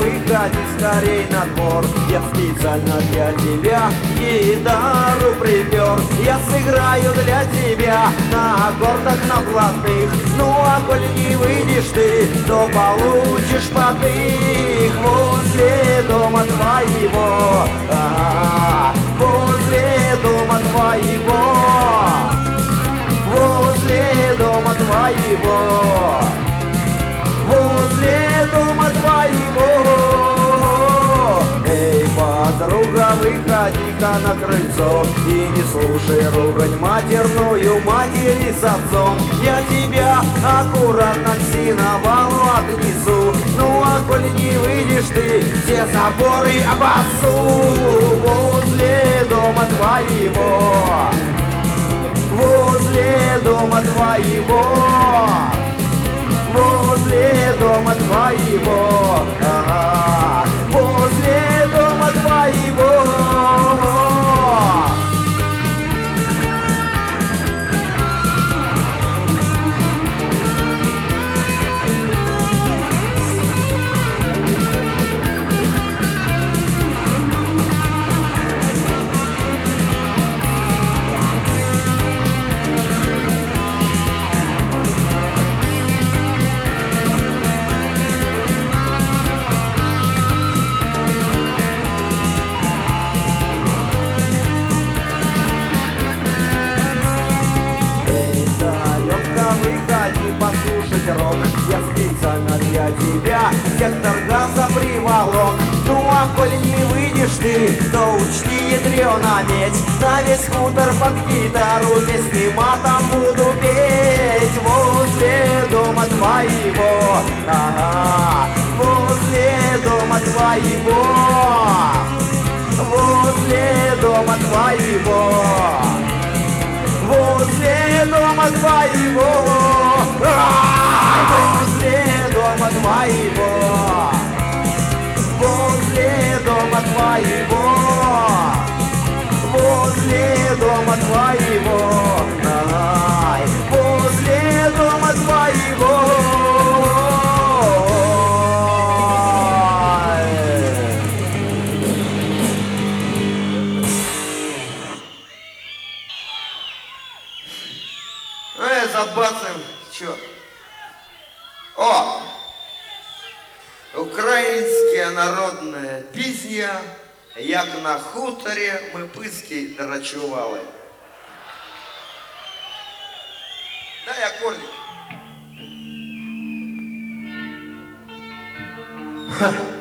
выходи скорей на двор. Я специально для тебя гитару припер. Я сыграю для тебя на аккордах, на блатных. Ну а коль не выйдешь ты, то получишь потых возле дома твоего. Возле дома твоего. Возле дома твоего. Возле дома твоего. Эй, подруга, выходи-ка на крыльцо и не слушай ругань матерную матери с отцом. Я тебя аккуратно к сеновалу отнесу. Ну а коль не выйдешь ты, все заборы обоссу. Возле дома твоего. Возле дома твоего. Возле дома твоего. Возле дома твоего. Послушать рок, я специально для тебя сектор газа приволок. Ну а коль не выйдешь ты, то учти, ядрёна медь, на весь хутор под гитару песни матом буду петь. Возле дома твоего, возле дома твоего. Возле дома твоего. Возле дома твоего. Возле дома твоего. Возле дома твоего. Возле дома твоего. Возле дома твоего. Забацаем, чё? О! Українська народна пісня, як на хуторі ми писки драчували. Дай аккордик.